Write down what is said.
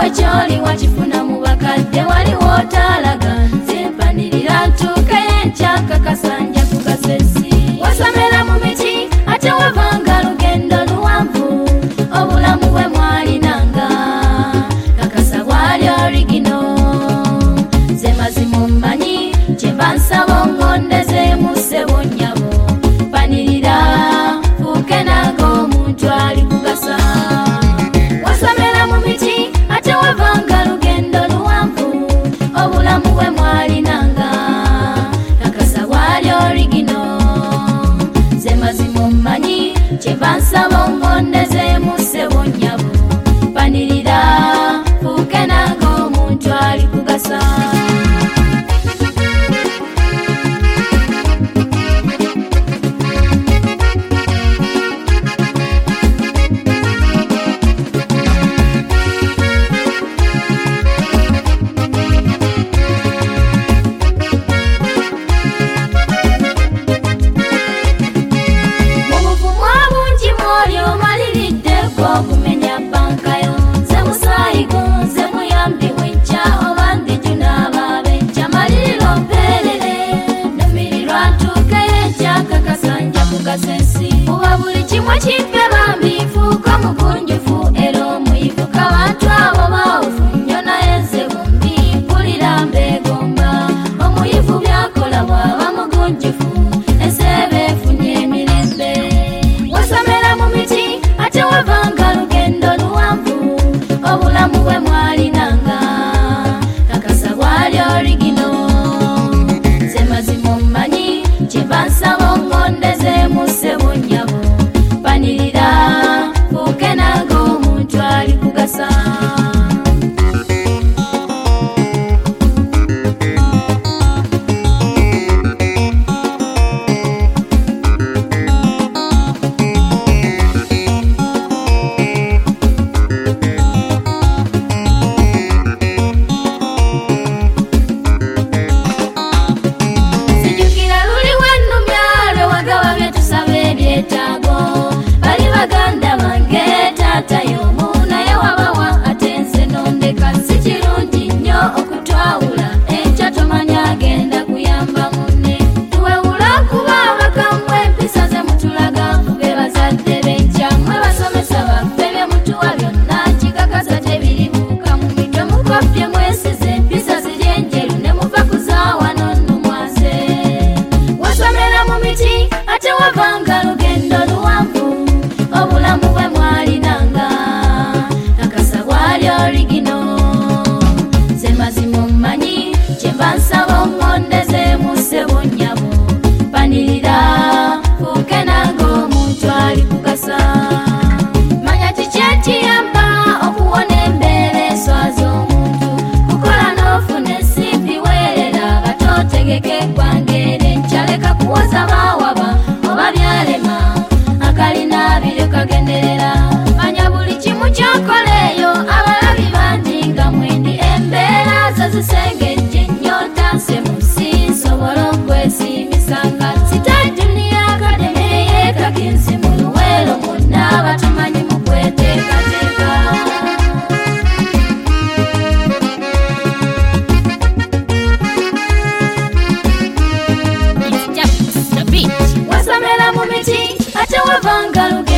nawe kyoli wakifuna mu bakadde waliwo otalaga zempanirira ntuuke yenkyakakasa nja kugasa ensi wasomera mu miti ate wavanga lugendo luwanvu obulamu bwe mwalinanga kakasa bwali origino ze mazima ommanyi kyemba nsaba ongondezemu ssebo nnyabo mpanirira fuuke nange omuntu ali kugasa wasomera mu miti ate wavanga lugendo luwanvu obulamu bwe mwalinanga kakasa bwali origino ze mazima ommanyi kyemba nsaba ongondezemu ssebo nnyabo mpanirira fuuke nange omuntu ali kugasa okumenya bankayo nze musayigo nze muyambi wenkya oba ndijunaba benkya maliriro mpeerere numirirwa ntuuke yenkyakakasa nja kugasa ensi oba buli kimwe kimpe bambi nfuuka mugunjufu era omuyivu kabantu abo bawufu nnyo naye nze bumbi mpulira mbeegomba omuyivu byakola bw'aba mugunjufu enseebe efunye emirembe wasomera mu miti ate wavanga lugendo luwanvu obulamu bwe mwalinanga kakasa bwali origino ze mazima ommanyi kyemba nsaba ongondezemu ssebo nnyabo mpanirira fuuke nange omuntu ali kugasa bali baganda bange taatayomu naye wabawa ate nze nondeka si kirungi nnyo okutwawula enkya tomanya agenda kuyamba munne tuwewula kuba abakamwe empisa ze mutulaga fube bazadde benkya mwe basomesa baffe bye mutuwa byonna kikakasa tebiribuuka mu mitwe mukopye mwesize empisa ziri enjeru ne muva kuzaawa nonnumwaze wasomera mu miti ate wavanga lugendo luwanvu obulamu bwe mwalinanga kakasa bwali origino ze mazima ommanyi kyemba nsaba ongondezemu ssebo nnyabo mpanirira fuuke nange omuntu ali kugasa manya kiki ekiyamba okuwona embeera eswaza omuntu kukola n'ofuna ensimbi weerera batootegeka eggwangeere nkyaleka kuwoza baawaba oba byalema akalina abiri kagenderera manya buli kimu kyokoleeyo abalabi bangi nga mwendi embeera zazisengejje nnyo ntanse mu nsi nsobola okwesiimisanga sitaduniya akademe yeekakinsi mu luweero monna batumanyi mu kweteekateeka wasomera mu miti ate wavanga lugendo